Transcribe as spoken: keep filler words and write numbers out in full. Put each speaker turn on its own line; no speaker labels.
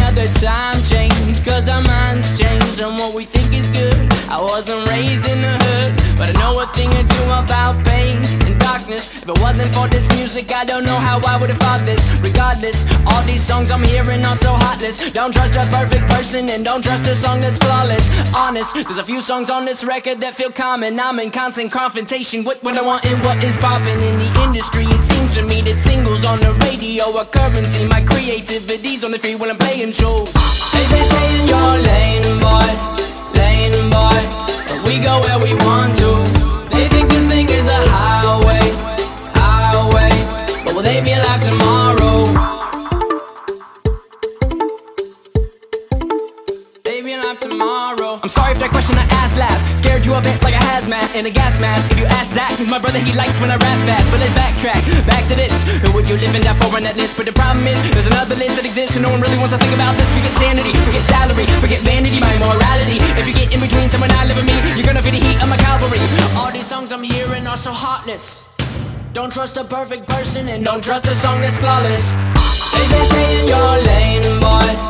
other time change, cause our minds change on what we think is good. I wasn't raised in the hood, but I know a thing or two about pain and darkness. If it wasn't for this music, I don't know how I would've fought this. Regardless, all these songs I'm hearing are so heartless. Don't trust a perfect person and don't trust a song that's flawless. Honest, there's a few songs on this record that feel common. I'm in constant confrontation with what I want and what is popping in the industry. It seems to me that singles on the radio are currency. My creativity's on the free when I'm playing shows. They say stay in your lane, boy, lane, boy, but we go where we want to. They think this thing is a highway, highway, but will they be alive tomorrow? They be alive tomorrow. I'm sorry if that question I asked last scared you a bit like a hazmat in a gas mask. If you ask Zach, he's my brother, he likes when I rap fast. But let's backtrack, back to this. Who would you live in that for on that list? But the problem is, there's another list that exists and no one really wants to think about this. Forget sanity, forget salary, forget vanity, my morality. If you get in between someone I live and me, you're gonna feel the heat of my cavalry. All these songs I'm hearing are so heartless. Don't trust a perfect person and don't trust a song that's flawless. They say stay in your lane, boy,